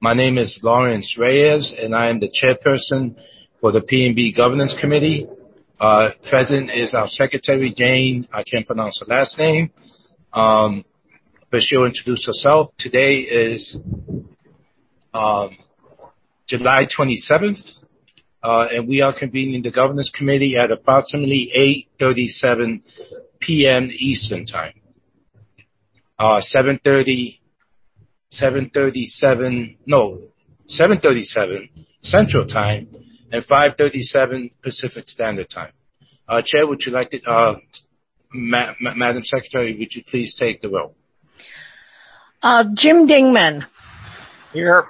My name is Lawrence Reyes, and I am the chairperson for the P&B Governance Committee. Present is our secretary, Jane. I can't pronounce her last name, but she'll introduce herself. Today is July 27th, and we are convening the Governance Committee at approximately 8:37 p.m. Eastern Time. 7:37 Central Time, and 5:37 Pacific Standard Time. Chair, would you like to, Madam Secretary, would you please take the roll? Jim Dingman. Here.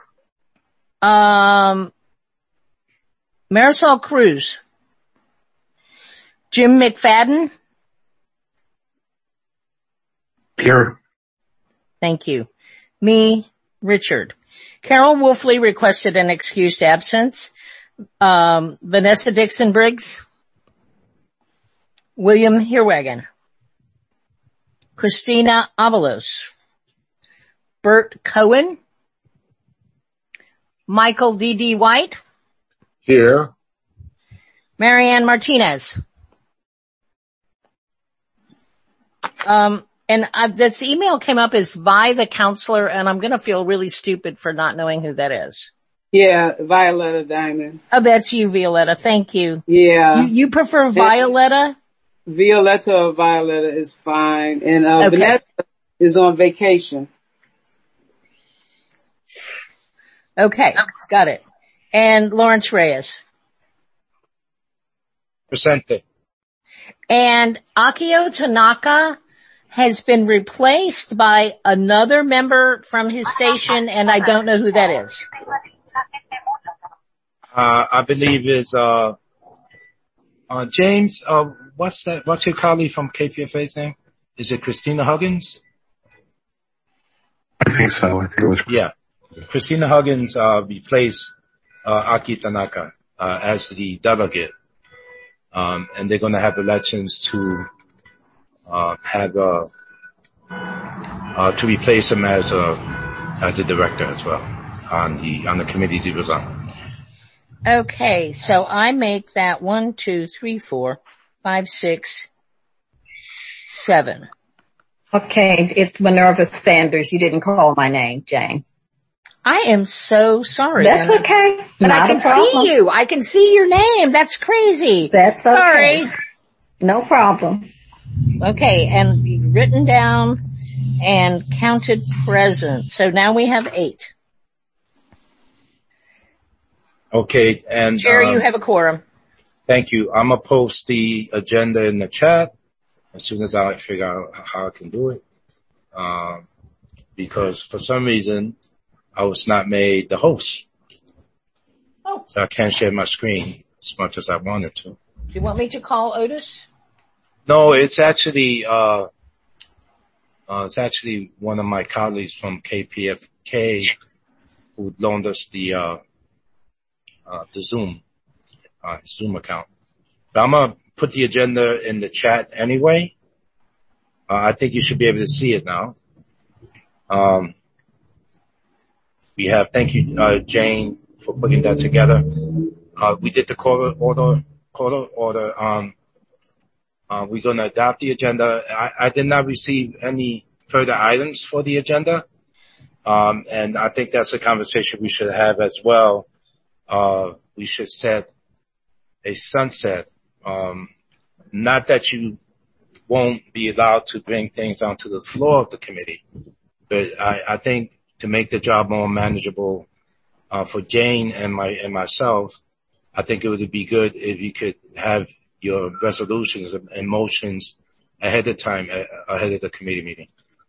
Marisol Cruz. Jim McFadden. Here. Thank you. Me, Richard. Carol Wolfley requested an excused absence. Vanessa Dixon Briggs. William Herwagen. Christina Avalos. Bert Cohen. Michael D.D. White. Here. Marianne Martinez. And this email came up as Vi the counselor, and I'm going to feel really stupid for not knowing who that is. Yeah, Violetta Diamond. Oh, that's you, Violetta. Thank you. Yeah. You prefer Violetta? Violetta or Violetta is fine. And Okay. Vanessa is on vacation. Okay, got it. And Lawrence Reyes. Presente. And Akio Tanaka has been replaced by another member from his station, and I don't know who that is. I believe is, James, what's your colleague from KPFA's name? Is it Christina Huggins? I think so. I think it was. Yeah. Christina Huggins, replaced, Aki Tanaka, as the delegate. And they're going to have elections to to replace him as a director as well on the committees he was on. Okay, so I make that 1, 2, 3, 4, 5, 6, 7. Okay, it's Minerva Sanders. You didn't call my name, Jane. I am so sorry. That's okay. But Not I can a problem. see you. I can see your name. That's crazy. That's okay. Sorry. No problem. Okay, and written down and counted present. So now we have 8. Okay, and Chair, you have a quorum. Thank you. I'm gonna post the agenda in the chat as soon as I figure out how I can do it. Because for some reason I was not made the host. Oh. So I can't share my screen as much as I wanted to. Do you want me to call Otis? No, it's actually one of my colleagues from KPFK who loaned us the Zoom account. But I'm gonna put the agenda in the chat anyway. I think you should be able to see it now. Thank you, Jane, for putting that together. We did the call order. We're gonna adopt the agenda. I did not receive any further items for the agenda. And I think that's a conversation we should have as well. We should set a sunset. Not that you won't be allowed to bring things onto the floor of the committee, but I think to make the job more manageable, for Jane and myself, I think it would be good if you could have your resolutions and motions ahead of time, ahead of the committee meeting.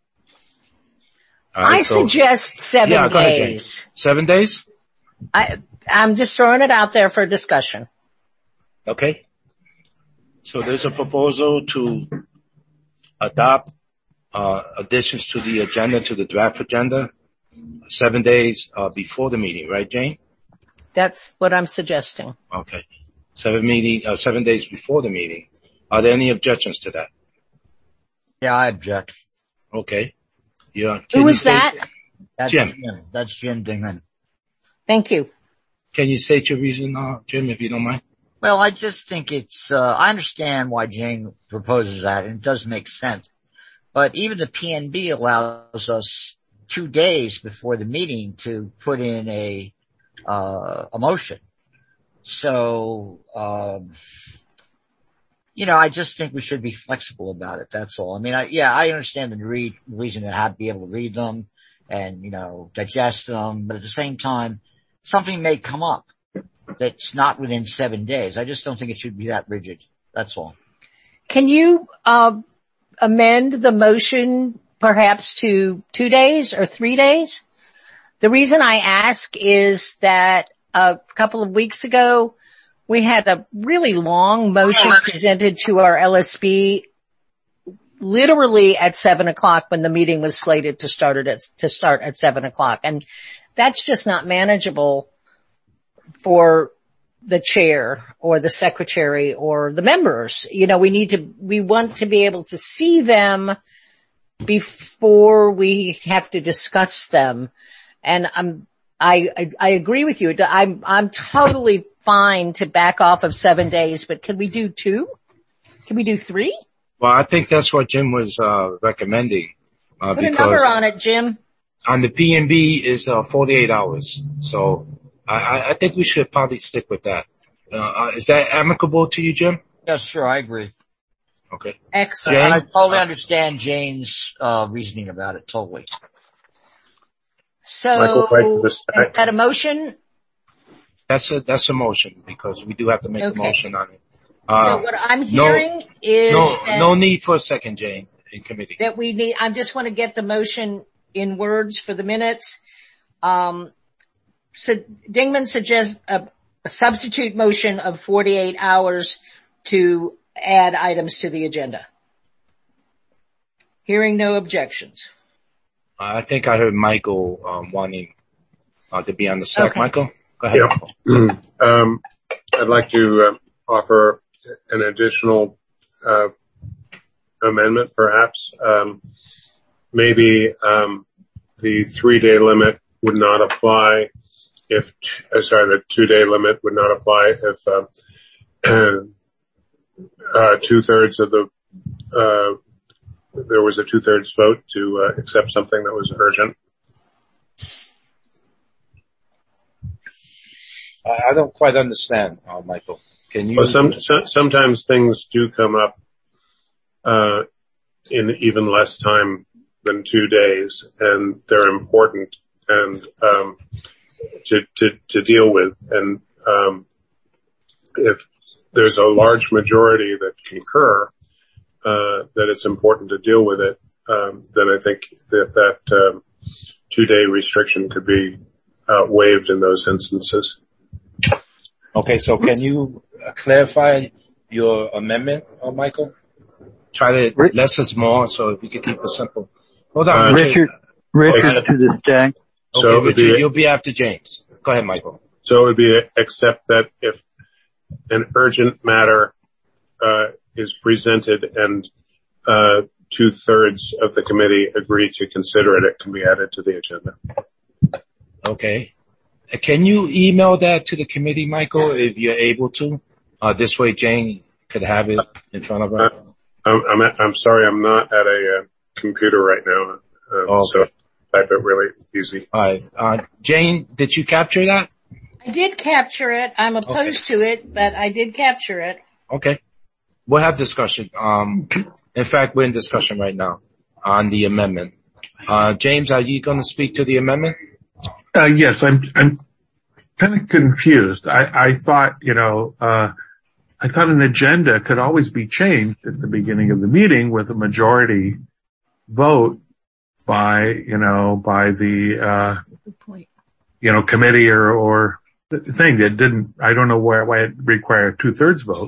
I suggest 7 yeah, go ahead, days. Jane. 7 days? I'm just throwing it out there for discussion. Okay. So there's a proposal to adopt additions to the agenda, to the draft agenda, 7 days before the meeting, right, Jane? That's what I'm suggesting. Okay. 7 days before the meeting. Are there any objections to that? Yeah, I object. Okay. Yeah. Who was that? That's Jim. That's Jim Dingman. Thank you. Can you state your reason, Jim, if you don't mind? Well, I just think I understand why Jane proposes that, and it does make sense. But even the PNB allows us 2 days before the meeting to put in a motion. So, I just think we should be flexible about it. That's all. I mean, I understand the reason to be able to read them and, digest them. But at the same time, something may come up that's not within 7 days. I just don't think it should be that rigid. That's all. Can you, amend the motion perhaps to 2 days or 3 days? The reason I ask is that a couple of weeks ago, we had a really long motion presented to our LSB literally at 7:00 when the meeting was slated to start at 7:00. And that's just not manageable for the chair or the secretary or the members. We want to be able to see them before we have to discuss them. And I agree with you. I'm totally fine to back off of 7 days, but can we do 2? Can we do 3? Well, I think that's what Jim was recommending. Put a number on it, Jim. On the PNB is 48 hours. So I think we should probably stick with that. Is that amicable to you, Jim? Yes, sure, I agree. Okay. Excellent. And I totally understand Jane's reasoning about it, totally. So, is that a motion? That's a motion because we do have to make a motion on it. So what I'm hearing is no need for a second, Jane, in committee. That we need, I just want to get the motion in words for the minutes. So Dingman suggests a substitute motion of 48 hours to add items to the agenda. Hearing no objections. I think I heard Michael wanting to be on the stack. Okay. Michael, go ahead. Yeah. I'd like to offer an additional amendment, perhaps. Maybe the 3-day limit would not apply if the 2-day limit would not apply if 2/3 of the there was a 2/3 vote to accept something that was urgent. I don't quite understand, Michael. Can you? Well, sometimes things do come up in even less time than 2 days, and they're important and to deal with. And if there's a large majority that concur that it's important to deal with it, then I think that 2-day restriction could be waived in those instances. Okay, so can you clarify your amendment, Michael? Try to less is more, so if you could keep it simple. Hold on, Richard to the stack. Okay, so Richard, you'll be after James. Go ahead, Michael. So it would be except that if an urgent matter is presented and 2/3 of the committee agree to consider it, it can be added to the agenda. Okay. Can you email that to the committee, Michael, if you're able to? This way Jane could have it in front of her. I'm sorry, I'm not at a computer right now. Okay. So type it really easy. All right. Jane, did you capture that? I did capture it. I'm opposed to it, but I did capture it. Okay. We'll have discussion. In fact, we're in discussion right now on the amendment. James, are you going to speak to the amendment? Yes, I'm kind of confused. I thought, I thought an agenda could always be changed at the beginning of the meeting with a majority vote by the, committee or thing that didn't, I don't know why it required 2/3 vote.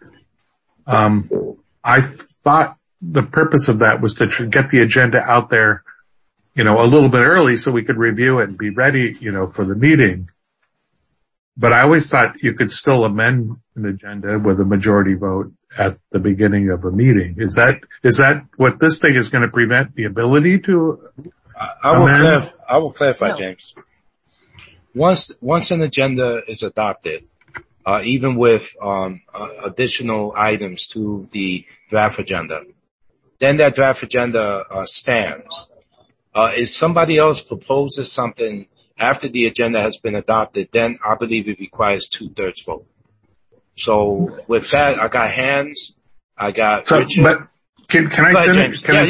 I thought the purpose of that was to get the agenda out there, a little bit early so we could review it and be ready, for the meeting. But I always thought you could still amend an agenda with a majority vote at the beginning of a meeting. Is that what this thing is going to prevent the ability to I will clarify, No. James. once an agenda is adopted, even with additional items to the draft agenda, then that draft agenda stands. If somebody else proposes something after the agenda has been adopted, then I believe it requires 2/3 vote. So with that, I got hands. I got Richard. But can I finish? But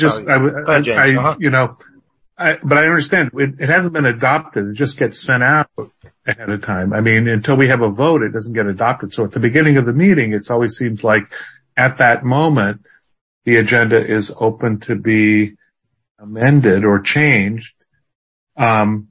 I understand it hasn't been adopted. It just gets sent out ahead of time. I mean, until we have a vote, it doesn't get adopted. So at the beginning of the meeting, it always seems like at that moment, the agenda is open to be amended or changed. And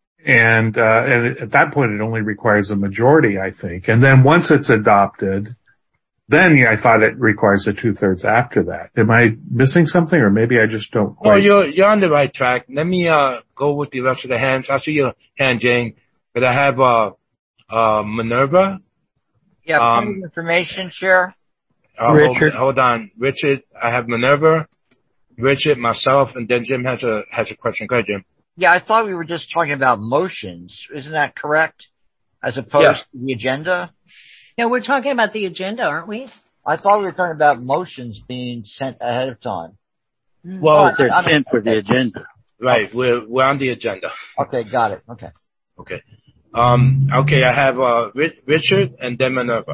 at that point, it only requires a majority, I think. And then once it's adopted, then I thought it requires a 2/3 after that. Am I missing something, or maybe I just don't quite? No, you're on the right track. Let me, go with the rest of the hands. I see your hand, Jane, but I have, Minerva. Yeah, point of information, Chair. Richard. Hold on. Richard, I have Minerva, Richard, myself, and then Jim has a question. Go ahead, Jim. Yeah, I thought we were just talking about motions. Isn't that correct? As opposed to the agenda? No, we're talking about the agenda, aren't we? I thought we were talking about motions being sent ahead of time. Well, They're sent for the agenda. right. We're on the agenda. Okay, got it. Okay. Okay. Okay, I have, Richard and then Minerva.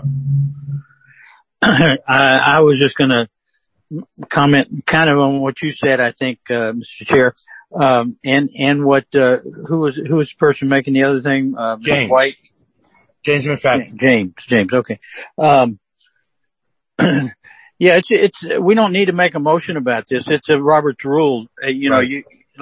I was just going to comment kind of on what you said, I think, Mr. Chair, and what, who was the person making the other thing? James. White? James McFadden. James, okay. Yeah, it's, we don't need to make a motion about this. It's a Robert's rule. You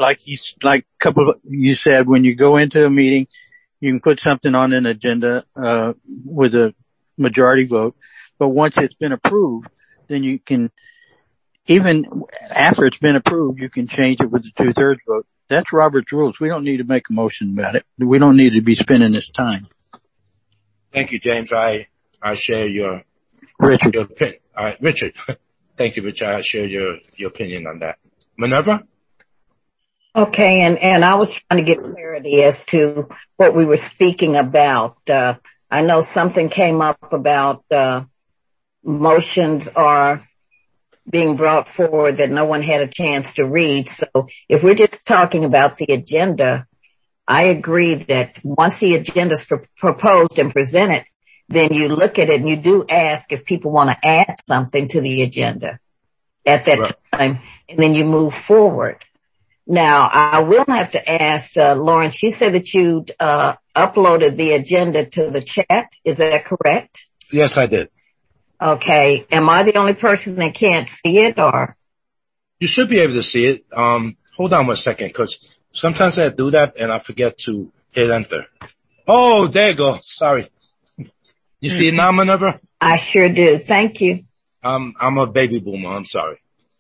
said, when you go into a meeting, you can put something on an agenda, with a majority vote. But once it's been approved, then you can, even after it's been approved, you can change it with a 2/3 vote. That's Robert's rules. We don't need to make a motion about it. We don't need to be spending this time. Thank you, James. I share your Richard. Your opinion. All right, Richard. Thank you, Richard. I share your opinion on that. Minerva? Okay, and I was trying to get clarity as to what we were speaking about. I know something came up about motions are being brought forward that no one had a chance to read. So if we're just talking about the agenda, I agree that once the agenda is proposed and presented, then you look at it and you do ask if people want to add something to the agenda at that time, and then you move forward. Now, I will have to ask, Lawrence, you said that you uploaded the agenda to the chat. Is that correct? Yes, I did. Okay. Am I the only person that can't see it, or? You should be able to see it. Hold on 1 second, because sometimes I do that and I forget to hit enter. Oh, there you go. Sorry. You see it now, Minerva? I sure do. Thank you. I'm a baby boomer. I'm sorry.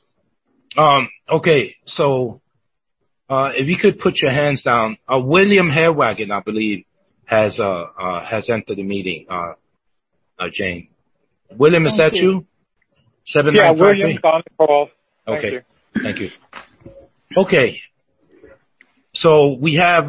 Okay. So, if you could put your hands down, William Hairwagon, I believe, has entered the meeting, Jane. William, is that you? 7953? Yeah, William's on the call. Okay. Thank you. Okay. So we have,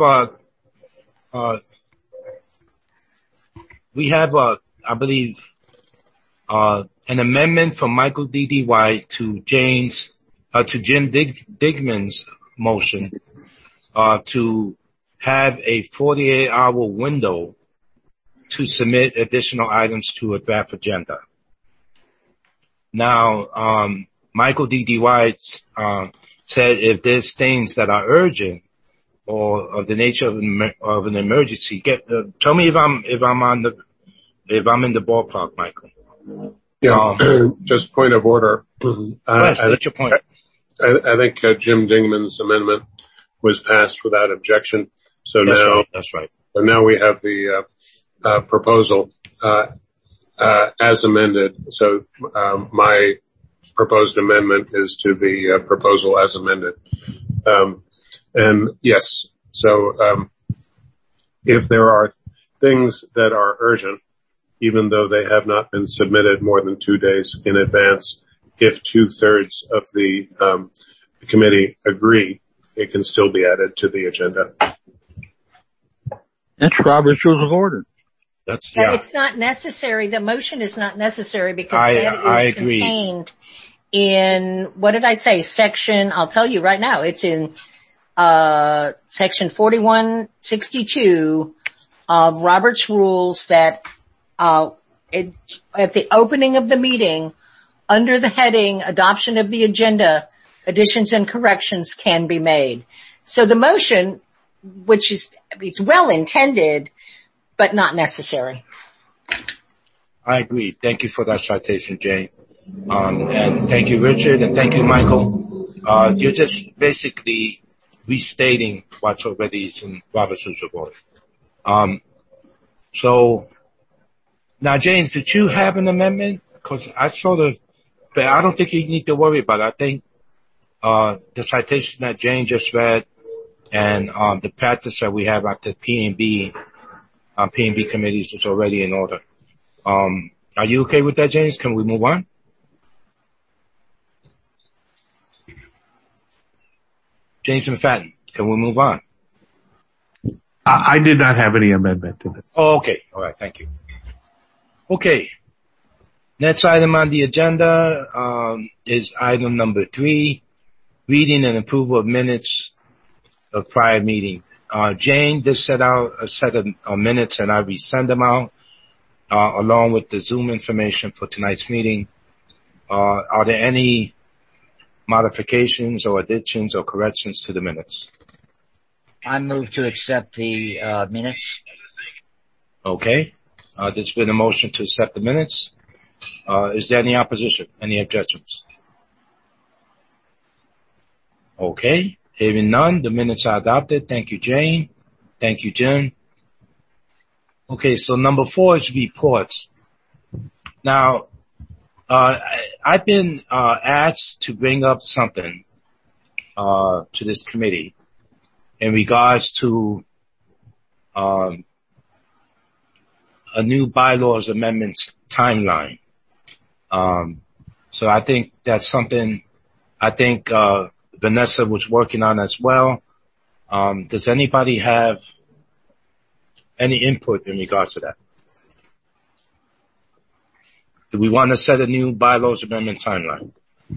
I believe, an amendment from Michael D.D.Y. to Jim Digman's motion, to have a 48-hour window to submit additional items to a draft agenda. Now, Michael D.D.Y. said if there's things that are urgent or of the nature of an emergency, tell me if I'm in the ballpark, Michael. Yeah, just point of order. What's your point? I think Jim Dingman's amendment was passed without objection. So that's right. So now we have the proposal as amended. So my proposed amendment is to the proposal as amended. And yes, so if there are things that are urgent, even though they have not been submitted more than 2 days in advance, if 2/3 of the committee agree, it can still be added to the agenda. That's Robert's Rules of Order. That's, yeah. It's not necessary. The motion is not necessary because that is contained in, what did I say? Section, I'll tell you right now, it's in, section 4162 of Robert's Rules that, at the opening of the meeting, under the heading, adoption of the agenda, additions and corrections can be made. So the motion, which is, it's well intended, but not necessary. I agree. Thank you for that citation, Jane. And thank you, Richard, and thank you, Michael. You're just basically restating what's already in Robert's Rules of Order. So, now, James, did you have an amendment? Because but I don't think you need to worry about it. I think, the citation that Jane just read and, the practice that we have at the P&B committees is already in order. Are you okay with that, James? Can we move on? James McFadden, can we move on? I did not have any amendment to this. Oh, okay. All right. Thank you. Okay. Next item on the agenda, is item number 3, reading and approval of minutes of prior meeting. Jane just set out a set of minutes and I resend them out, along with the Zoom information for tonight's meeting. Are there any modifications or additions or corrections to the minutes? I move to accept the minutes. Okay. There's been a motion to accept the minutes. Is there any opposition? Any objections? Okay. Hearing none, the minutes are adopted. Thank you, Jane. Thank you, Jim. Okay, so number 4 is reports. Now, I've been asked to bring up something to this committee in regards to a new bylaws amendments timeline. So I think that's something Vanessa was working on as well. Does anybody have any input in regards to that? Do we want to set a new bylaws amendment timeline?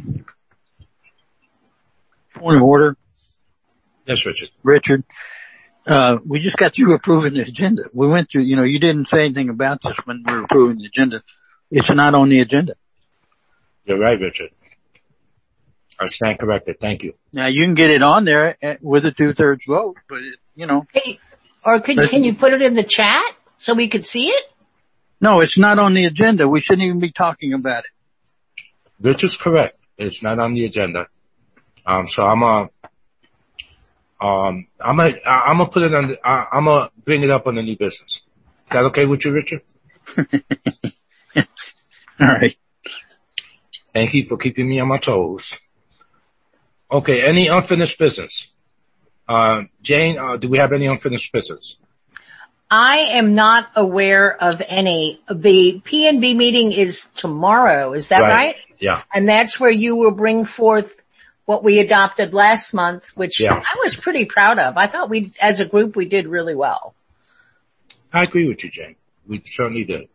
Point of order. Yes, Richard. Richard, we just got through approving the agenda. We went through, you didn't say anything about this when we were approving the agenda. It's not on the agenda. You're right, Richard. I stand corrected. Thank you. Now you can get it on there with a 2/3 vote, but Can you put it in the chat so we could see it? No, it's not on the agenda. We shouldn't even be talking about it. Richard's correct. It's not on the agenda. So I'm gonna put it on. I'm gonna bring it up on the new business. Is that okay with you, Richard? All right. Thank you for keeping me on my toes. Okay. Any unfinished business? Jane, do we have any unfinished business? I am not aware of any. The P&B meeting is tomorrow. Is that right? Yeah. And that's where you will bring forth what we adopted last month, which I was pretty proud of. I thought as a group, we did really well. I agree with you, Jane. We certainly did.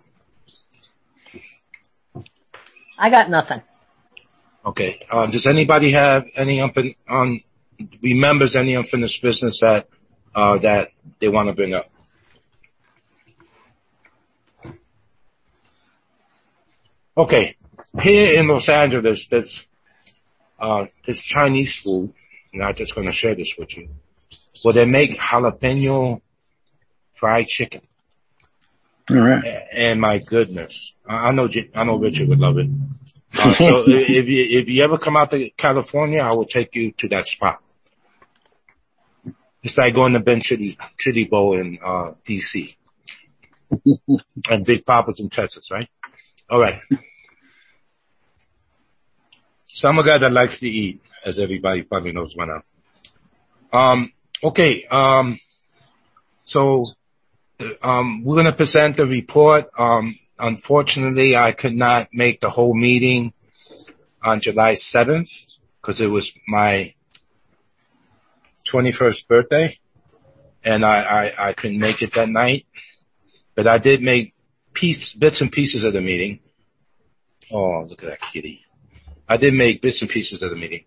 I got nothing. Okay. Does anybody have any remembers any unfinished business that they want to bring up? Okay. Here in Los Angeles, there's this Chinese food, and I'm just going to share this with you, where they make jalapeno fried chicken. All right. And my goodness, I know Richard would love it. So if you ever come out to California, I will take you to that spot. It's like going to Ben Chili Bowl in DC. And Big Papa's in Texas, right? All right. So I'm a guy that likes to eat, as everybody probably knows by now. Okay. So we're going to present the report. Unfortunately, I could not make the whole meeting on July 7th because it was my 21st birthday. and I couldn't make it that night, but I did make bits and pieces of the meeting. Oh, look at that kitty. I did make bits and pieces of the meeting.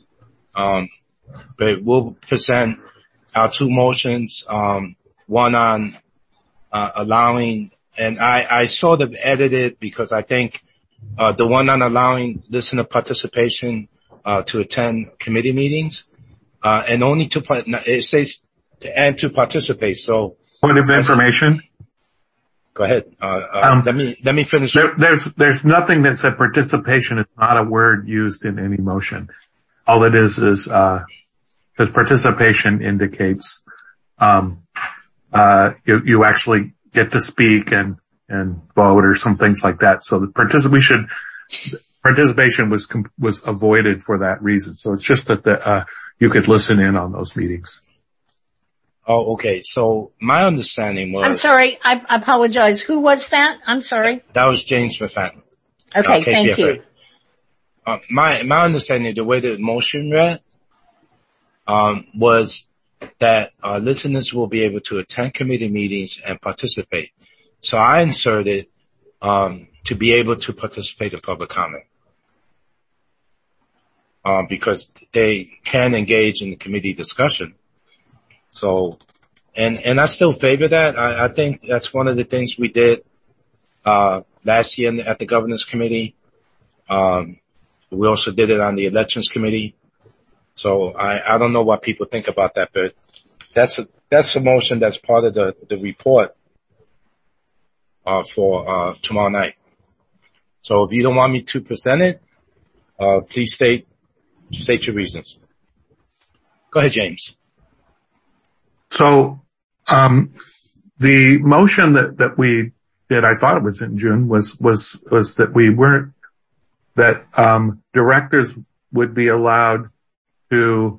But we'll present our two motions, one on, allowing, and I sort of edited because I think, the one on allowing listener participation, to attend committee meetings, and only it says and to participate. So. Point of information. Go ahead. Let me finish. There's nothing that said participation is not a word used in any motion. All it is, because participation indicates, you actually get to speak and vote or some things like that. So the participation was avoided for that reason. So it's just that you could listen in on those meetings. Oh, okay. So my understanding was... I'm sorry. I apologize. Who was that? I'm sorry. That was James McFadden. Okay, thank you. My understanding, the way the motion read, was that listeners will be able to attend committee meetings and participate. So I inserted to be able to participate in public comment, because they can engage in the committee discussion. So, and I still favor that. I think that's one of the things we did last year at the governance committee. We also did it on the elections committee. So I don't know what people think about that, but that's a motion that's part of the report for tomorrow night. So if you don't want me to present it, please state your reasons. Go ahead, James. So, the motion that we did, I thought it was in June, was that that directors would be allowed to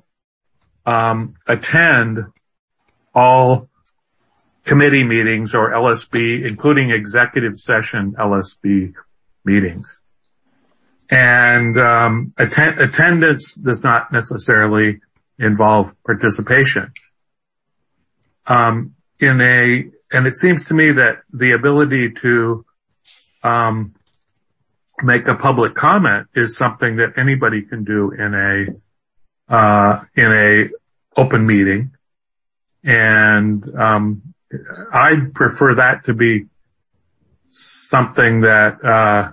attend all committee meetings or LSB, including executive session LSB meetings. And attendance does not necessarily involve participation. And it seems to me that the ability to make a public comment is something that anybody can do in a open meeting. And I'd prefer that to be something that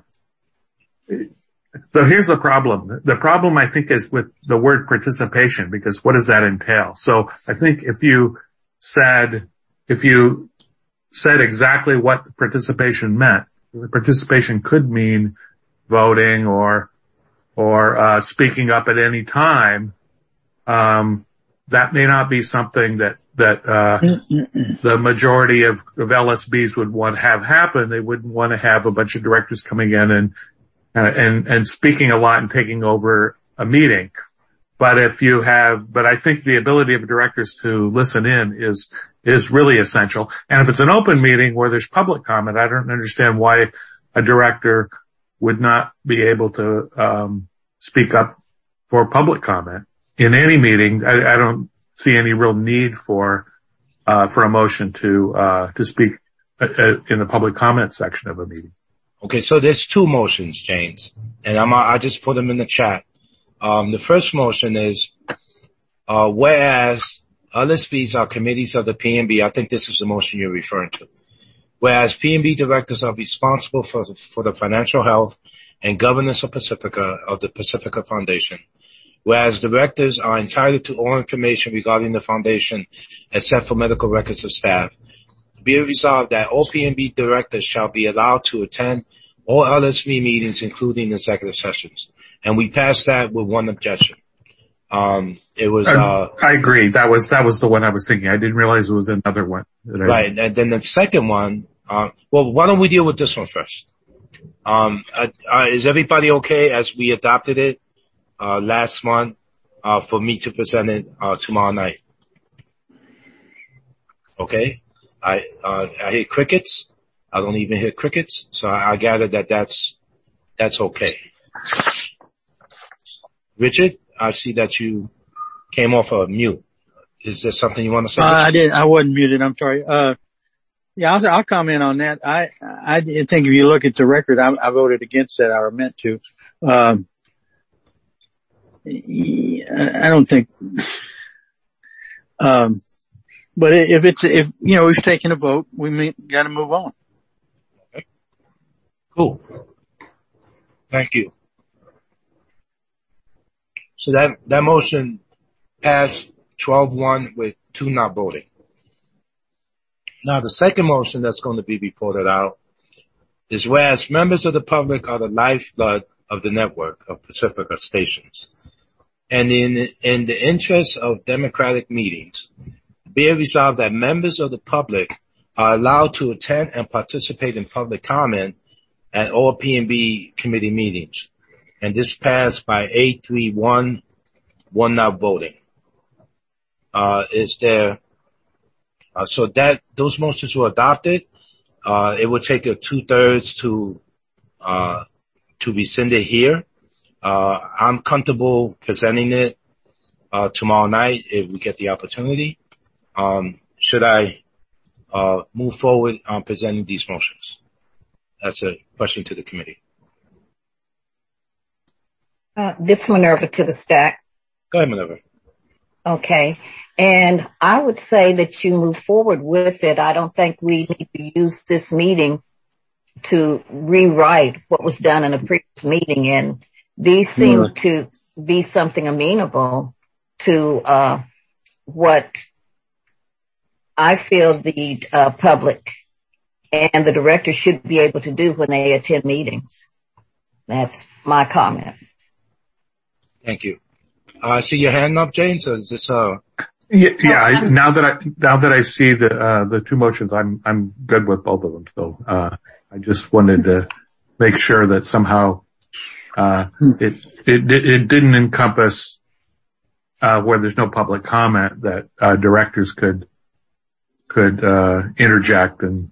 so here's the problem. The problem, I think, is with the word participation, because what does that entail? So I think if you said exactly what the participation meant, the participation could mean voting or speaking up at any time. That may not be something that the majority of LSBs would want to have happen. They wouldn't want to have a bunch of directors coming in and speaking a lot and taking over a meeting. But I think the ability of directors to listen in is really essential. And if it's an open meeting where there's public comment, I don't understand why a director would not be able to speak up for public comment in any meeting. I don't see any real need for a motion to speak in the public comment section of a meeting. Okay, so there's two motions, James, and I just put them in the chat. The first motion is, whereas LSBs are committees of the PNB, I think this is the motion you're referring to. Whereas PNB directors are responsible for the financial health and governance of the Pacifica Foundation. Whereas directors are entitled to all information regarding the foundation except for medical records of staff. Be it resolved that all PNB directors shall be allowed to attend all LSB meetings, including executive sessions. And we passed that with one objection. It was, I agree. That was the one I was thinking. I didn't realize it was another one. Right. And then the second one, well, why don't we deal with this one first? Is everybody okay as we adopted it, last month, for me to present it, tomorrow night? Okay. I hear crickets. I don't even hear crickets. So I gather that that's okay. Richard, I see that you came off of mute. is there something you want to say? I wasn't muted. I'm sorry. Yeah, I'll comment on that. I think if you look at the record, I voted against that. I meant to. I don't think, but if we've taken a vote, we got to move on. Okay. Cool. Thank you. So that motion passed 12-1 with 2 not voting. Now the second motion that's going to be reported out is whereas members of the public are the lifeblood of the network of Pacifica stations. And in the interest of democratic meetings, be it resolved that members of the public are allowed to attend and participate in public comment at all P&B committee meetings. And this passed by 8-3-1, 1 not voting. So those motions were adopted. It would take a 2/3 to rescind it here. I'm comfortable presenting it, tomorrow night if we get the opportunity. Should I, move forward on presenting these motions? That's a question to the committee. This Minerva to the stack. Go ahead, Minerva. Okay. And I would say that you move forward with it. I don't think we need to use this meeting to rewrite what was done in a previous meeting. And these seem to be something amenable to, what I feel the, public and the director should be able to do when they attend meetings. That's my comment. Thank you. I see your hand up, James. Or is this, Yeah. Now that I see the 2 motions, I'm good with both of them. So, I just wanted to make sure that somehow, it didn't encompass, where there's no public comment that, directors could interject and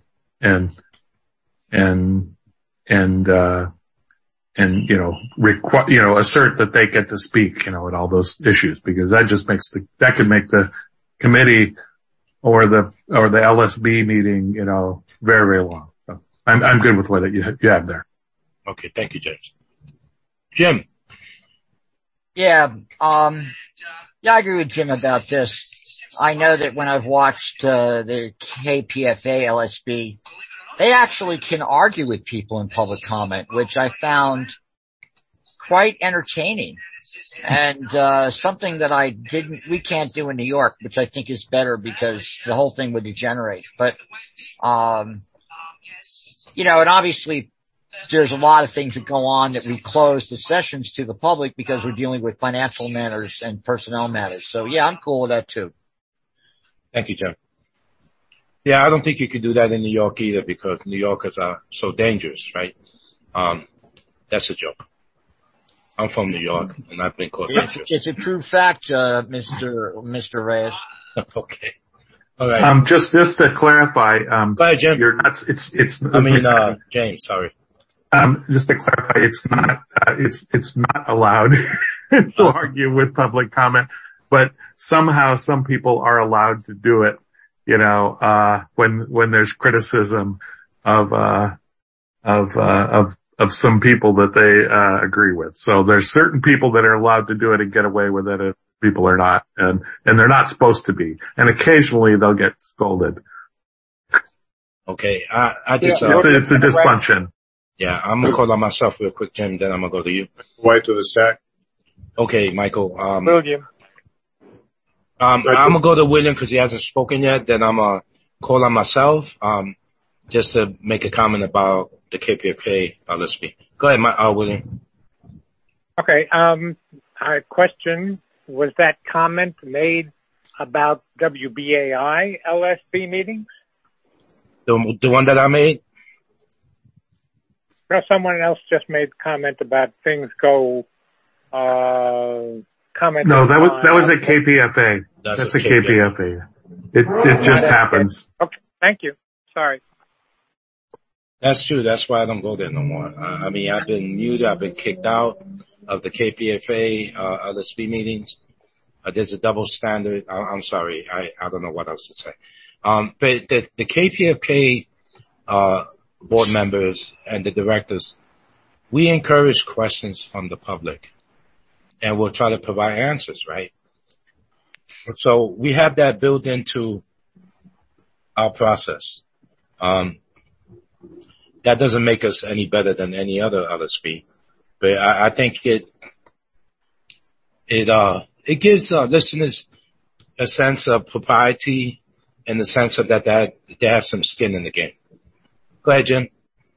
assert that they get to speak, at all those issues, because that just that could make the committee or the LSB meeting, very, very long. So I'm good with what you have there. Okay. Thank you, James. Jim. Yeah. I agree with Jim about this. I know that when I've watched, the KPFA LSB, they actually can argue with people in public comment, which I found quite entertaining. And, something that we can't do in New York, which I think is better because the whole thing would degenerate. But, and obviously there's a lot of things that go on that we close the sessions to the public because we're dealing with financial matters and personnel matters. So yeah, I'm cool with that too. Thank you, Jim. Yeah, I don't think you could do that in New York either because New Yorkers are so dangerous, right? That's a joke. I'm from New York and I've been called dangerous. It's a true fact, Mr. Reyes. Okay. All right. Just to clarify, go ahead, Jim. You're not, James, sorry. Just to clarify, it's not allowed to argue with public comment, but somehow some people are allowed to do it, when there's criticism of some people that they, agree with. So there's certain people that are allowed to do it and get away with it, and people are not, and they're not supposed to be. And occasionally they'll get scolded. Okay. I just, it's a dysfunction. Yeah, I'm gonna call on myself real quick, Jim, then I'm gonna go to you. White to the stack. Okay, Michael. William. I'm gonna go to William because he hasn't spoken yet, then I'm gonna call on myself, just to make a comment about the KPFA LSB. Go ahead, William. Okay, question, was that comment made about WBAI LSB meetings? The one that I made? No, someone else just made comment about things go, comment. No, that was at KPFA. That's a KPFA. It just happens. Okay, thank you. Sorry. That's true. That's why I don't go there no more. I've been muted. I've been kicked out of the KPFA, LSB meetings. There's a double standard. I'm sorry. I don't know what else to say. But the KPFK, board members and the directors, we encourage questions from the public and we'll try to provide answers, right? So we have that built into our process. That doesn't make us any better than any other LSP, but I think it gives listeners a sense of propriety and the sense of that they have some skin in the game. Go ahead, Jim.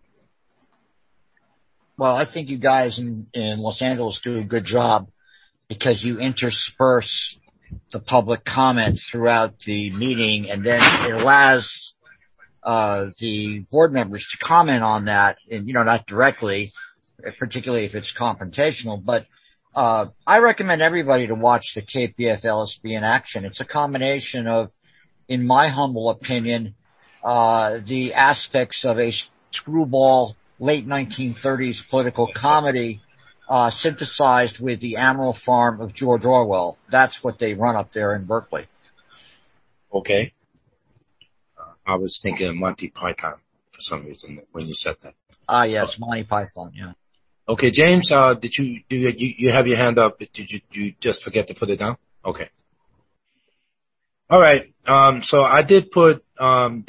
Well, I think you guys in Los Angeles do a good job because you intersperse the public comment throughout the meeting, and then it allows the board members to comment on that, and not directly, particularly if it's confrontational. But I recommend everybody to watch the KPF LSP in action. It's a combination of, in my humble opinion, the aspects of a screwball late 1930s political comedy synthesized with the Animal Farm of George Orwell. That's what they run up there in Berkeley. Okay. I was thinking of Monty Python for some reason when you said that. Yes, Monty Python, yeah. Okay, James, did you have your hand up? Did you just forget to put it down? Okay. All right. So I did put, Michael,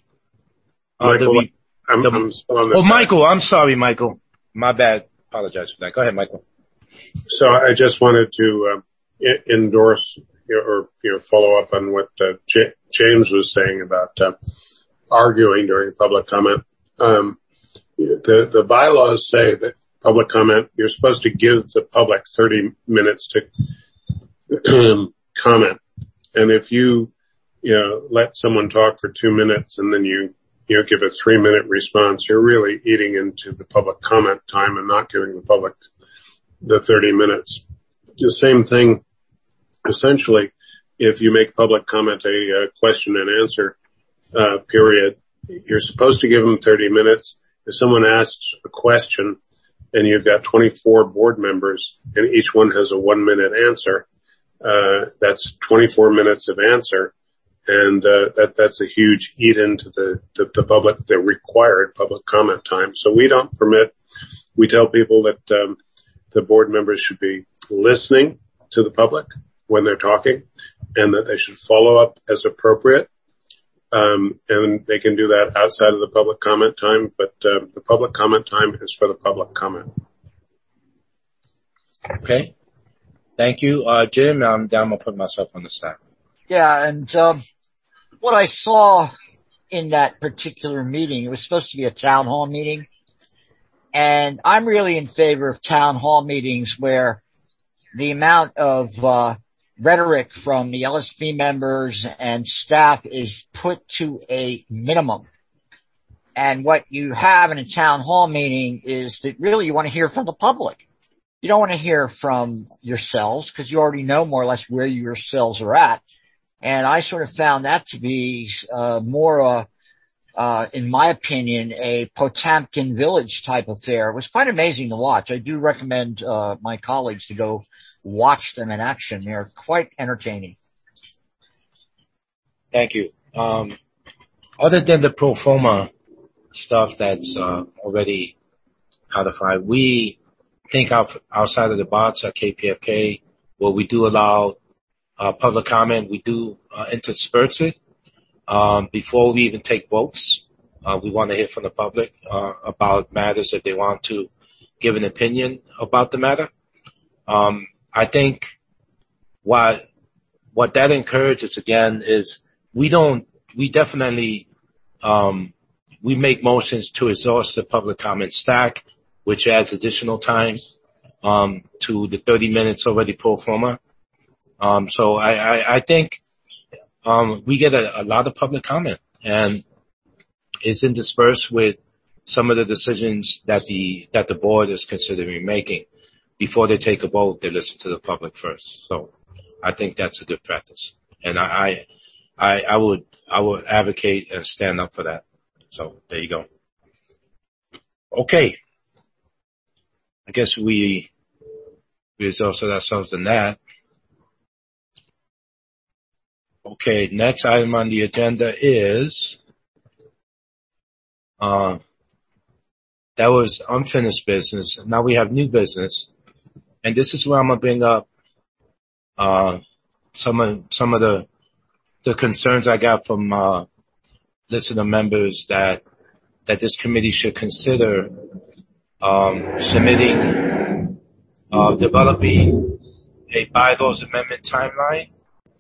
I'm still on this side. Michael, I'm sorry, Michael. My bad. Apologize for that. Go ahead, Michael. So I just wanted to, endorse or follow up on what James was saying about arguing during public comment. The bylaws say that public comment, you're supposed to give the public 30 minutes to comment. And if you let someone talk for 2 minutes and then you give a 3-minute response, you're really eating into the public comment time and not giving the public the 30 minutes. The same thing, essentially, if you make public comment a question and answer period, you're supposed to give them 30 minutes. If someone asks a question and you've got 24 board members and each one has a 1-minute answer, that's 24 minutes of answer. And that's a huge eat into the public, the required public comment time. So we tell people that the board members should be listening to the public when they're talking and that they should follow up as appropriate. And they can do that outside of the public comment time, but the public comment time is for the public comment. Okay. Thank you. Jim, I'm gonna put myself on the stack. Yeah, and what I saw in that particular meeting, it was supposed to be a town hall meeting, and I'm really in favor of town hall meetings where the amount of rhetoric from the LSP members and staff is put to a minimum. And what you have in a town hall meeting is that really you want to hear from the public. You don't want to hear from yourselves because you already know more or less where yourselves are at. And I sort of found that to be more, in my opinion, a Potemkin Village type affair. It was quite amazing to watch. I do recommend my colleagues to go watch them in action. They're quite entertaining. Thank you. Other than the pro forma stuff that's already codified, we think outside of the box at KPFK, where we do allow public comment. We do intersperse it before we even take votes. We want to hear from the public about matters if they want to give an opinion about the matter. I think what that encourages again is we definitely we make motions to exhaust the public comment stack, which adds additional time to the 30 minutes already pro forma. So I think we get a lot of public comment, and it's interspersed with some of the decisions that the board is considering making. Before they take a vote, they listen to the public first. So I think that's a good practice, and I would advocate and stand up for that. So there you go. Okay. I guess we exhausted ourselves in that. Okay, next item on the agenda is, that was unfinished business. Now we have new business. And this is where I'm gonna bring up, some of the concerns I got from, listener members that this committee should consider, submitting, developing a bylaws amendment timeline.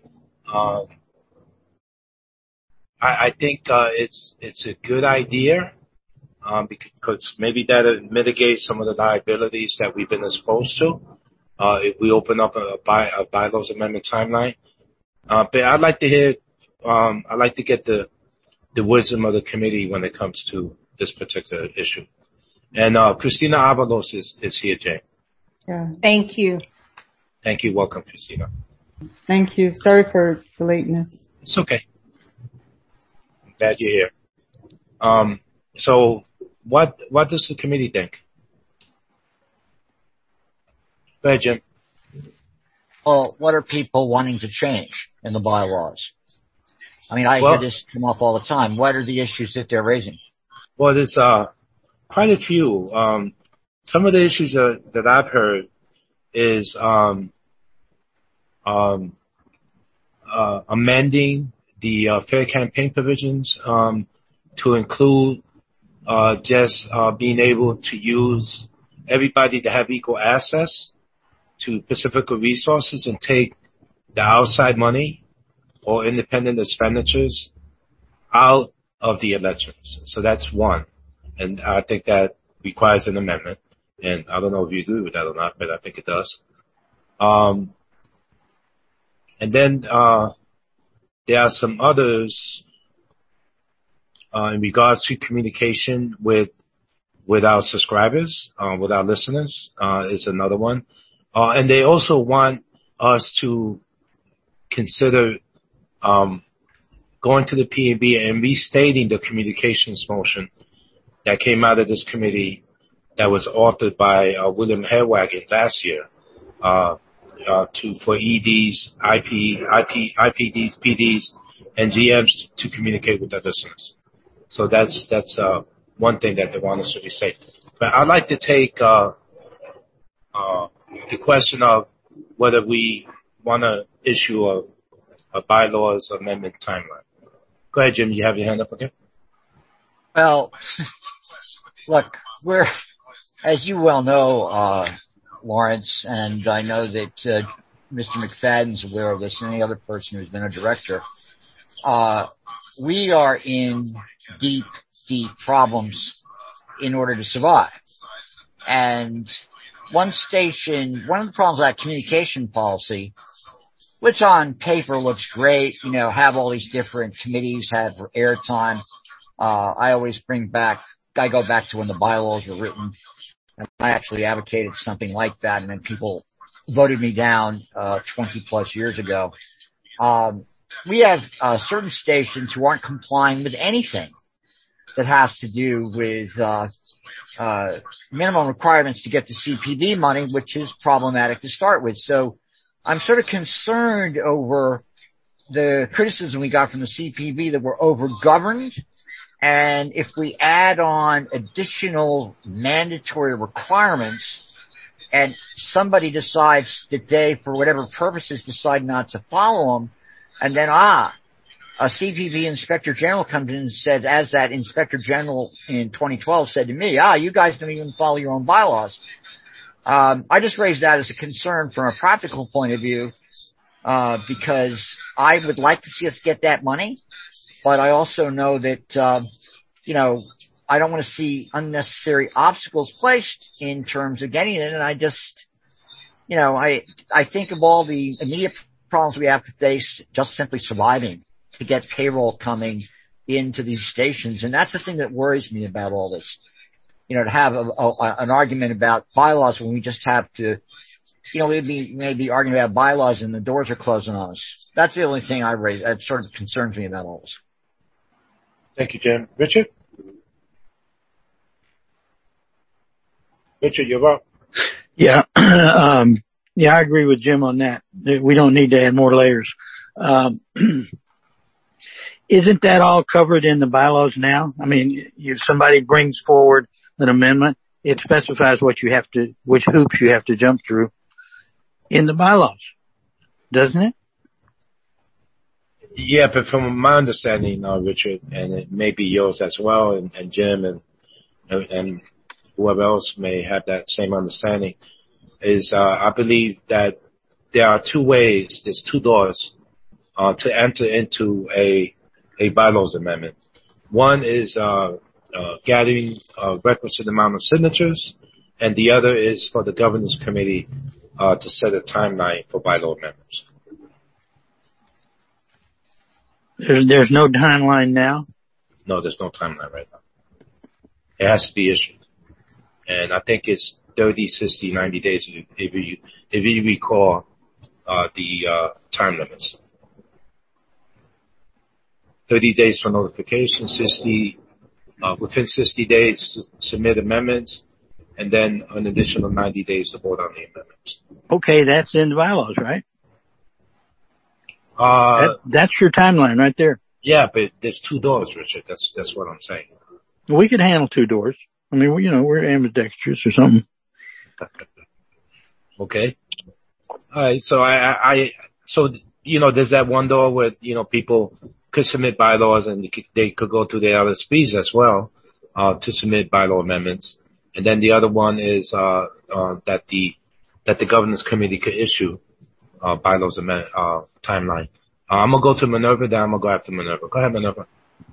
I think, it's a good idea, because maybe that'll mitigate some of the liabilities that we've been exposed to, if we open up a bylaws amendment timeline. But I'd like to hear, I'd like to get the wisdom of the committee when it comes to this particular issue. And, Christina Avalos is here, Jane. Yeah. Thank you. Thank you. Welcome, Christina. Thank you. Sorry for the lateness. It's okay. I'm glad you're here. So what does the committee think? Go ahead, Jim. Well, what are people wanting to change in the bylaws? I mean, I hear this come up all the time. What are the issues that they're raising? Well, there's quite a few. Some of the issues that I've heard is amending the fair campaign provisions to include just being able to use everybody to have equal access to Pacifica resources and take the outside money or independent expenditures out of the elections. So that's one. And I think that requires an amendment. And I don't know if you agree with that or not, but I think it does. And then, there are some others, in regards to communication with our subscribers, with our listeners, is another one. And they also want us to consider, going to the P&B and restating the communications motion that came out of this committee that was authored by, William Hairwagon last year, for EDs, IPDs, PDs, and GMs to communicate with their listeners. So that's one thing that they want us to restate. But I'd like to take, the question of whether we want to issue a bylaws amendment timeline. Go ahead, Jim. You have your hand up, okay? Well, look, as you well know, Lawrence, and I know that Mr. McFadden's aware of this, and any other person who's been a director, we are in deep problems in order to survive. And one of the problems with that communication policy, which on paper looks great, have all these different committees, have airtime. I always go back to when the bylaws were written. And I actually advocated something like that, and then people voted me down 20 plus years ago. We have certain stations who aren't complying with anything that has to do with minimum requirements to get the CPB money, which is problematic to start with. So I'm sort of concerned over the criticism we got from the CPB that we're over-governed. And if we add on additional mandatory requirements and somebody decides that they, for whatever purposes, decide not to follow them, and then, a CPB inspector general comes in and said, as that inspector general in 2012 said to me, you guys don't even follow your own bylaws. I just raised that as a concern from a practical point of view, because I would like to see us get that money. But I also know that, I don't want to see unnecessary obstacles placed in terms of getting it. And I just, I think of all the immediate problems we have to face just simply surviving to get payroll coming into these stations. And that's the thing that worries me about all this, to have an argument about bylaws when we just have to, we'd maybe arguing about bylaws and the doors are closing on us. That's the only thing I raise that sort of concerns me about all this. Thank you, Jim. Richard, you're up. Yeah. I agree with Jim on that. We don't need to add more layers. Isn't that all covered in the bylaws now? I mean, if somebody brings forward an amendment, it specifies which hoops you have to jump through in the bylaws, doesn't it? Yeah, but from my understanding, Richard, and it may be yours as well, and Jim and whoever else may have that same understanding, is I believe that there are two ways, there's two doors to enter into a bylaws amendment. One is gathering a requisite amount of signatures, and the other is for the governance committee to set a timeline for bylaw amendments. There's no timeline now? No, there's no timeline right now. It has to be issued. And I think it's 30, 60, 90 days if you recall the time limits. 30 days for notification, within 60 days to submit amendments, and then an additional 90 days to vote on the amendments. Okay, that's in the bylaws, right? That's your timeline right there. Yeah, but there's two doors, Richard. That's what I'm saying. We could handle two doors. I mean, we're ambidextrous or something. Okay. All right. So there's that one door where, people could submit bylaws and they could go through their LSPs as well, to submit bylaw amendments. And then the other one is, that the governance committee could issue, bylaws timeline. I'm gonna go to Minerva, then I'm gonna go after Minerva. Go ahead, Minerva.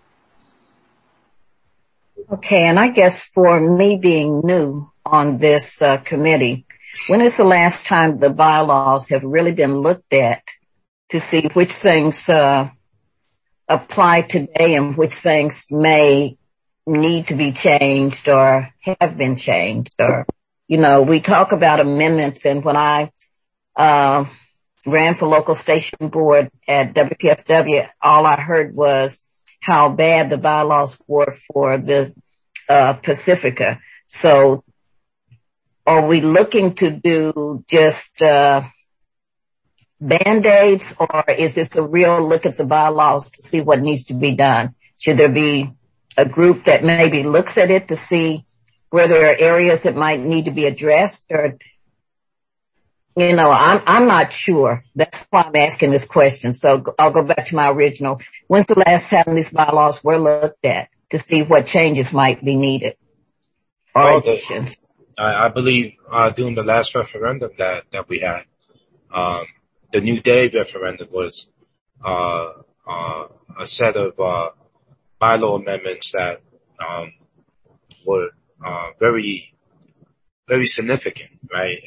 Okay, and I guess for me being new on this committee, when is the last time the bylaws have really been looked at to see which things apply today and which things may need to be changed or have been changed? Or, we talk about amendments, and when I ran for local station board at WPFW, all I heard was how bad the bylaws were for the Pacifica. So are we looking to do just Band-Aids, or is this a real look at the bylaws to see what needs to be done? Should there be a group that maybe looks at it to see where there are areas that might need to be addressed? Or, I'm not sure. That's why I'm asking this question. So I'll go back to my original. When's the last time these bylaws were looked at to see what changes might be needed or additions? I believe during the last referendum that we had, the New Day referendum was a set of bylaw amendments that were very, very significant, right?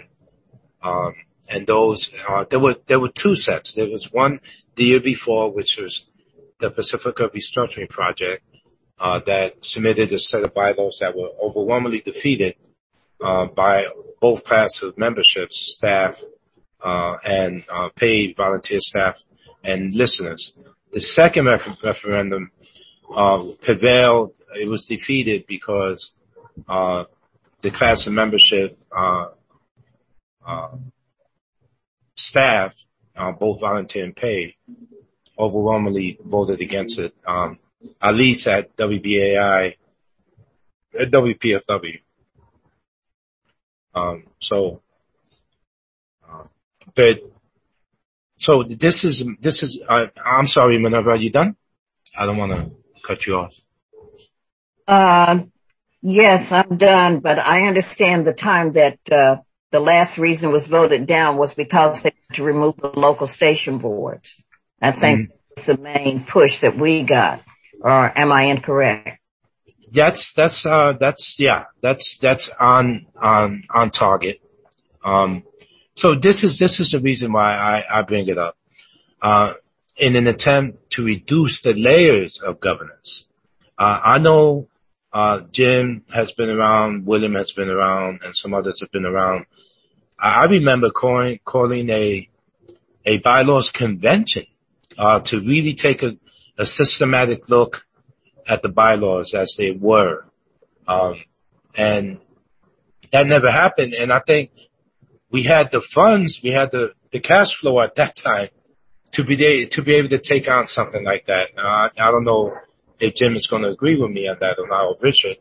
And those there were two sets. There was one the year before, which was the Pacifica Restructuring Project, that submitted a set of bylaws that were overwhelmingly defeated by both classes of memberships, staff, and paid volunteer staff and listeners. The second referendum prevailed. It was defeated because the class of membership staff, both volunteer and paid, overwhelmingly voted against it, at least at WBAI, at WPFW. So this is, I'm sorry, Minerva, are you done? I don't want to cut you off. Yes, I'm done, but I understand the time that, the last reason was voted down was because they had to remove the local station boards. I think that's the main push that we got. Or am I incorrect? That's on target. So this is the reason why I bring it up. In an attempt to reduce the layers of governance. I know, Jim has been around, William has been around, and some others have been around. I remember calling a bylaws convention, to really take a systematic look at the bylaws as they were. And that never happened. And I think we had the funds, we had the cash flow at that time to be able to take on something like that. I don't know if Jim is going to agree with me on that or not, or Richard.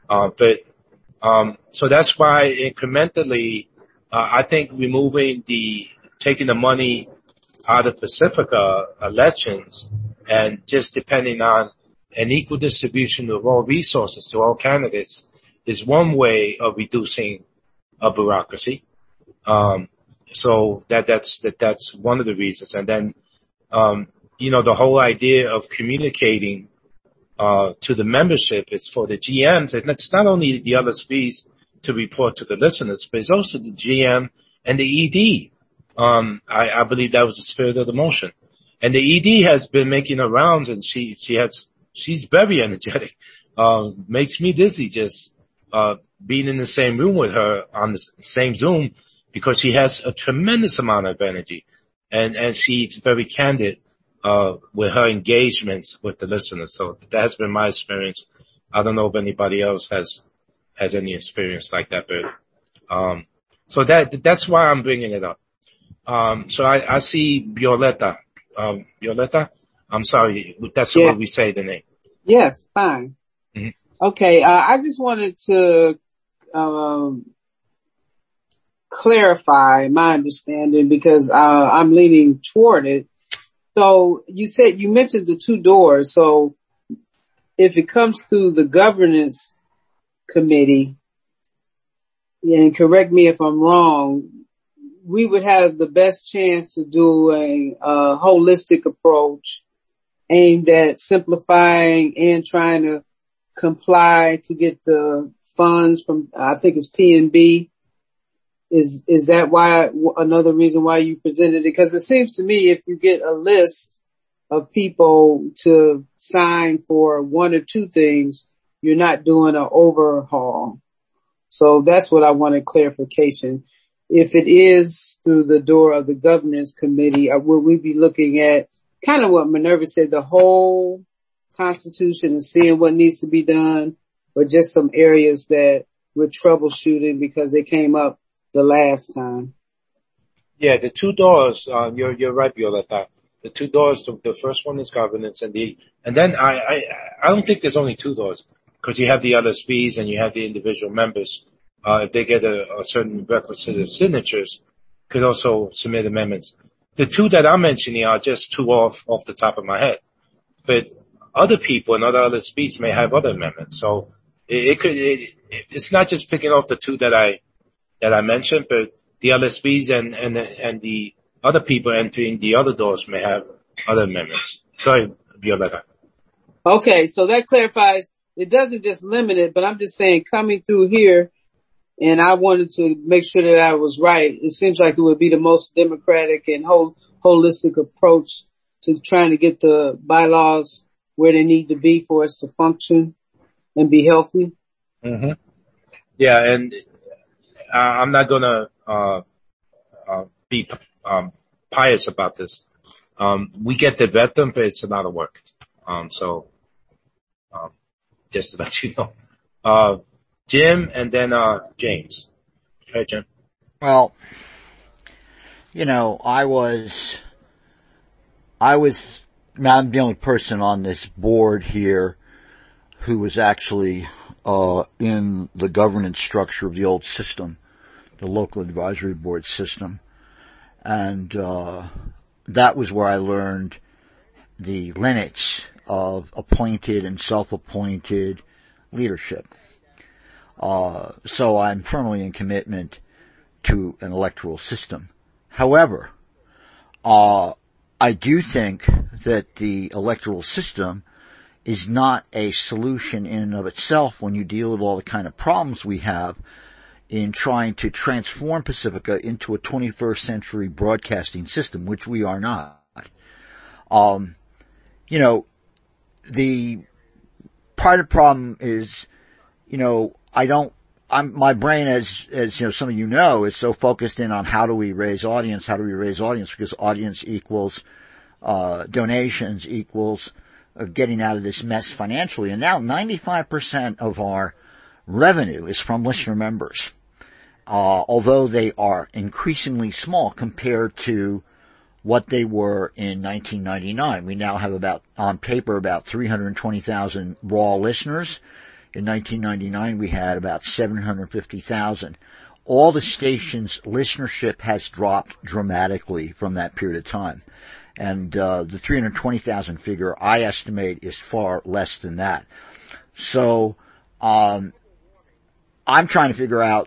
So that's why incrementally, I think taking the money out of Pacifica elections and just depending on an equal distribution of all resources to all candidates is one way of reducing a bureaucracy. So that's one of the reasons. And then, the whole idea of communicating to the membership is for the GMs, and it's not only the LSVs to report to the listeners, but it's also the GM and the ED. I believe that was the spirit of the motion. And the ED has been making her rounds, and she's very energetic. Makes me dizzy just being in the same room with her on the same Zoom, because she has a tremendous amount of energy, and she's very candid with her engagements with the listeners. So that has been my experience. I don't know if anybody else has any experience like that, but so that's why I'm bringing it up. So I see Violeta. Violeta, I'm sorry, that's the way we say the name. Yes, fine. Mm-hmm. Okay, I just wanted to clarify my understanding, because I'm leaning toward it. So you mentioned the two doors. So if it comes through the governance committee, and correct me if I'm wrong, we would have the best chance to do a holistic approach aimed at simplifying and trying to comply to get the funds from, I think it's PNB. Is that another reason why you presented it? Because it seems to me if you get a list of people to sign for one or two things, you're not doing an overhaul. So that's what I wanted clarification. If it is through the door of the governance committee, will we be looking at kind of what Minerva said, the whole Constitution and seeing what needs to be done, or just some areas that we're troubleshooting because they came up the last time? Yeah, the two doors, you're right, Violeta. The two doors, the first one is governance, and then I don't think there's only two doors, because you have the LSVs and you have the individual members. If they get a certain requisite of signatures, could also submit amendments. The two that I'm mentioning are just two off the top of my head. But other people and other LSVs may have other amendments. So it's not just picking off the two that I mentioned, but the LSVs and the other people entering the other doors may have other amendments. Sorry, Violeta. Okay, so that clarifies. It doesn't just limit it, but I'm just saying coming through here, and I wanted to make sure that I was right. It seems like it would be the most democratic and holistic approach to trying to get the bylaws where they need to be for us to function and be healthy. Mm-hmm. Yeah, and I'm not gonna be pious about this. We get to vet them, but it's a lot of work. So just to let you know. Jim and then James. Okay, Jim. Well, I was I'm the only person on this board here who was actually in the governance structure of the old system, the local advisory board system. And that was where I learned the limits of appointed and self-appointed leadership. So I'm firmly in commitment to an electoral system. However, I do think that the electoral system is not a solution in and of itself when you deal with all the kind of problems we have in trying to transform Pacifica into a 21st century broadcasting system, which we are not. The part of the problem is, my brain, as some of you know, is so focused in on how do we raise audience, because audience equals, donations equals, getting out of this mess financially. And now 95% of our revenue is from listener members. Although they are increasingly small compared to, what they were in 1999. We now have on paper, about 320,000 raw listeners. In 1999, we had about 750,000. All the stations' listenership has dropped dramatically from that period of time. And the 320,000 figure, I estimate, is far less than that. So I'm trying to figure out,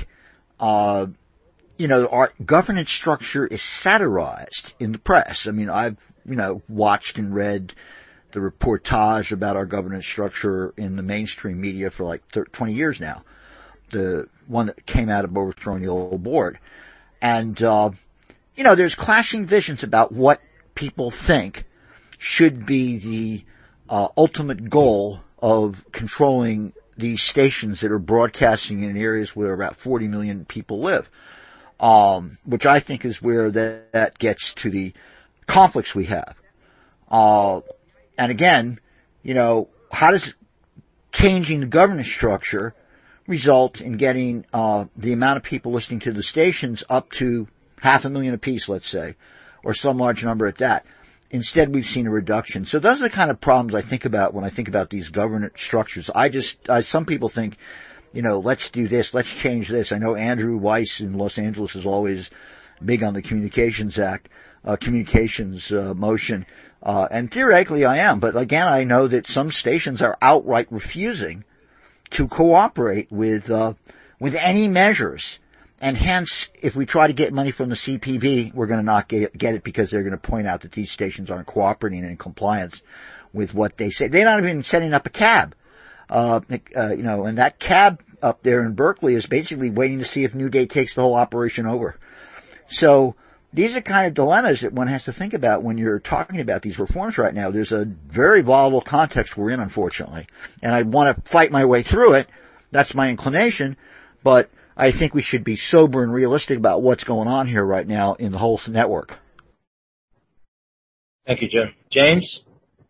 our governance structure is satirized in the press. I mean, I've, watched and read the reportage about our governance structure in the mainstream media for 20 years now. The one that came out of overthrowing the old board. And, there's clashing visions about what people think should be the ultimate goal of controlling these stations that are broadcasting in areas where about 40 million people live. Which I think is where that gets to the conflicts we have. And again, how does changing the governance structure result in getting the amount of people listening to the stations up to 500,000 apiece, let's say, or some large number at that? Instead, we've seen a reduction. So those are the kind of problems I think about when I think about these governance structures. Some people think, let's do this, let's change this. I know Andrew Weiss in Los Angeles is always big on the Communications Act, motion. And theoretically I am, but again, I know that some stations are outright refusing to cooperate with any measures. And hence, if we try to get money from the CPB, we're going to not get it because they're going to point out that these stations aren't cooperating in compliance with what they say. They're not even setting up a cab. And that cab up there in Berkeley is basically waiting to see if New Day takes the whole operation over. So these are kind of dilemmas that one has to think about when you're talking about these reforms right now. There's a very volatile context we're in, unfortunately. And I want to fight my way through it. That's my inclination. But I think we should be sober and realistic about what's going on here right now in the whole network. Thank you, Jim. James?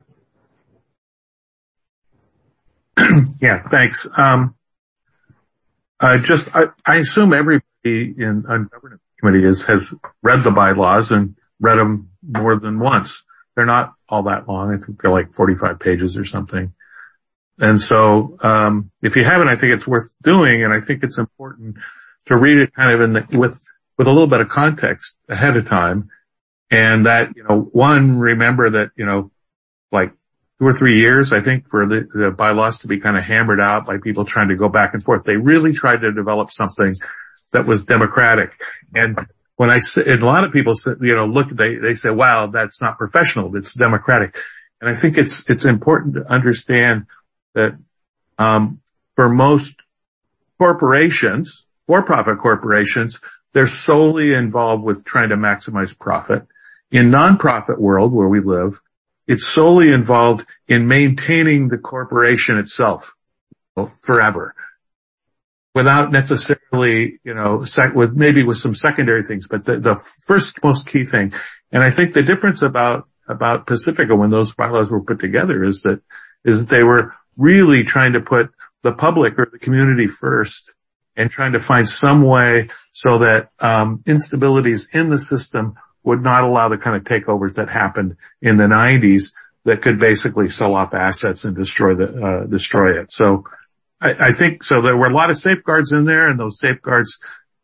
Yeah, thanks. I assume everybody on governance committee has read the bylaws and read them more than once. They're not all that long. I think they're like 45 pages or something. And so, if you haven't, I think it's worth doing, and I think it's important to read it kind of with a little bit of context ahead of time. And that, remember that, 2 or 3 years, I think, for the bylaws to be kind of hammered out by people trying to go back and forth. They really tried to develop something that was democratic. And when and a lot of people say, they say, wow, that's not professional. It's democratic. And I think it's important to understand that, for most corporations, for-profit corporations, they're solely involved with trying to maximize profit. In nonprofit world where we live, it's solely involved in maintaining the corporation itself forever, without necessarily, with some secondary things. But the first most key thing, and I think the difference about Pacifica when those bylaws were put together is that they were really trying to put the public or the community first, and trying to find some way so that instabilities in the system would not allow the kind of takeovers that happened in the 90s that could basically sell off assets and destroy it. So I think so there were a lot of safeguards in there, and those safeguards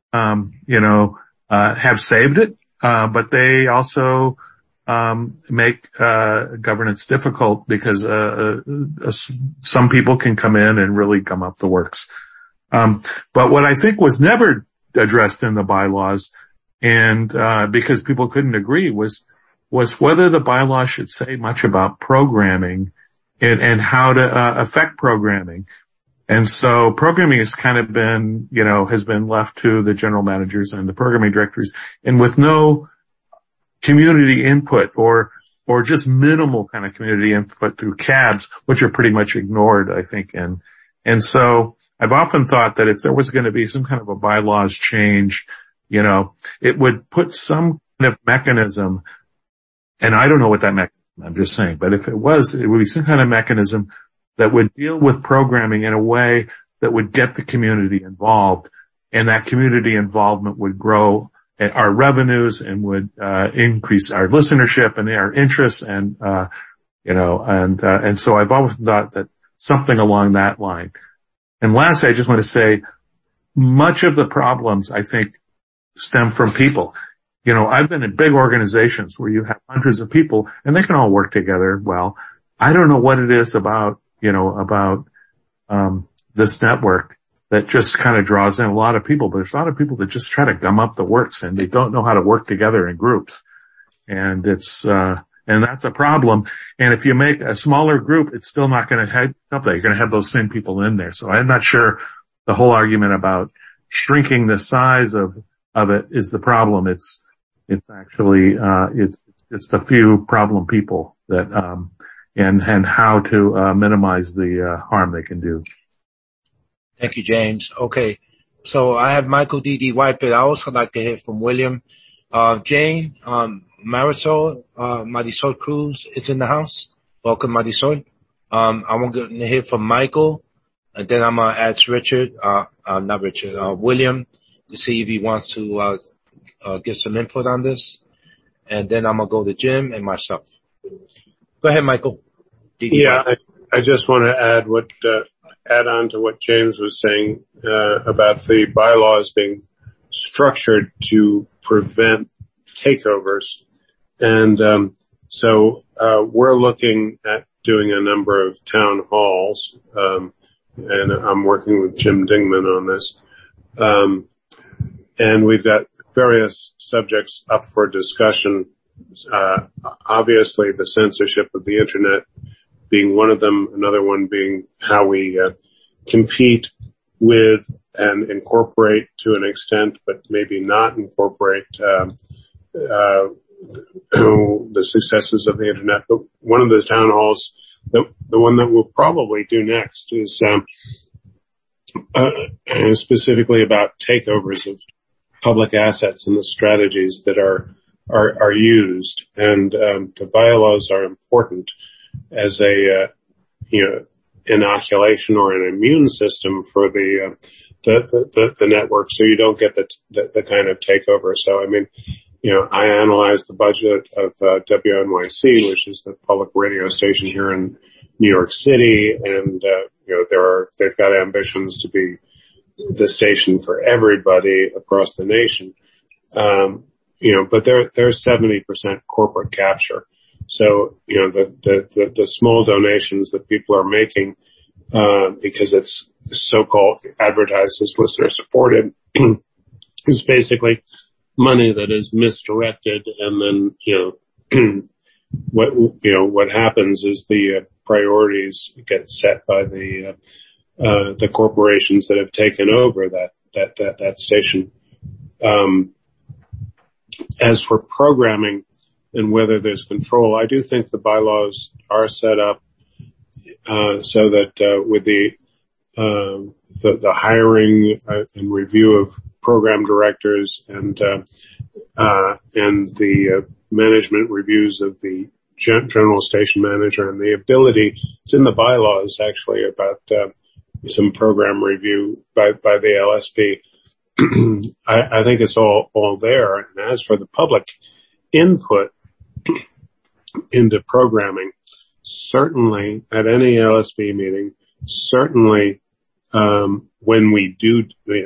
have saved it, but they also make governance difficult because some people can come in and really gum up the works. But what I think was never addressed in the bylaws, and because people couldn't agree, was whether the bylaws should say much about programming and how to affect programming. And so programming has kind of been, has been left to the general managers and the programming directors, and with no community input or just minimal kind of community input through cabs, which are pretty much ignored, I think. And so I've often thought that if there was going to be some kind of a bylaws change, it would put some kind of mechanism, and I don't know what that mechanism, I'm just saying, but if it would be some kind of mechanism that would deal with programming in a way that would get the community involved, and that community involvement would grow our revenues and would increase our listenership and our interests and so I've always thought that something along that line. And lastly, I just want to say much of the problems, I think, stem from people. I've been in big organizations where you have hundreds of people and they can all work together well. I don't know what it is about this network that just kind of draws in a lot of people, but there's a lot of people that just try to gum up the works and they don't know how to work together in groups. And and that's a problem. And if you make a smaller group, it's still not going to help that. You're going to have those same people in there. So I'm not sure the whole argument about shrinking the size of it is the problem. It's actually, it's the few problem people that, and how to, minimize the, harm they can do. Thank you, James. Okay. So I have Michael D.D. Whitefield. I also like to hear from William. Jane, Marisol Cruz is in the house. Welcome, Marisol. I want to hear from Michael, and then I'm going to ask William to see if he wants to, give some input on this. And then I'm going to go to Jim and myself. Go ahead, Michael. Yeah, I just want to add on to what James was saying, about the bylaws being structured to prevent takeovers. And, we're looking at doing a number of town halls, and I'm working with Jim Dingman on this. And we've got various subjects up for discussion. Obviously the censorship of the internet being one of them, another one being how we, compete with and incorporate to an extent, but maybe not incorporate, the successes of the internet. But one of the town halls, the one that we'll probably do next is, specifically about takeovers of public assets and the strategies that are used. And, the bylaws are important as a, inoculation or an immune system for the network, so you don't get the kind of takeover. So, I mean, I analyzed the budget of WNYC, which is the public radio station here in New York City, and they've got ambitions to be the station for everybody across the nation. But they're 70% corporate capture. So, the small donations that people are making, because it's so-called advertised as listener supported, is basically money that is misdirected. And then, what happens is the priorities get set by the corporations that have taken over that station. As for programming and whether there's control, I do think the bylaws are set up, so that, with the hiring and review of program directors and the management reviews of the general station manager, and the ability, it's in the bylaws actually about, some program review by the LSP. I think it's all there. And as for the public input into programming, certainly at any LSP meeting, certainly, when we do,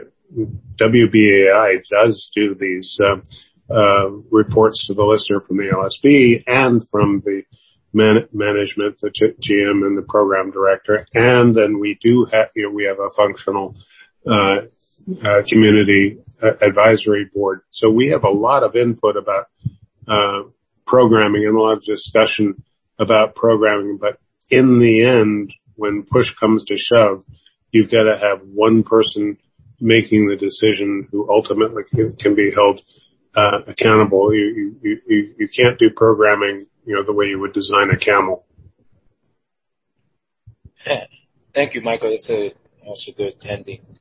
WBAI does do these, reports to the listener from the LSP and from the management, the GM and the program director. And then we do have, we have a functional, community advisory board. So we have a lot of input about, programming and a lot of discussion about programming. But in the end, when push comes to shove, you've got to have one person making the decision who ultimately can be held, accountable. You can't do programming, the way you would design a camel. Thank you, Michael. That's a good ending.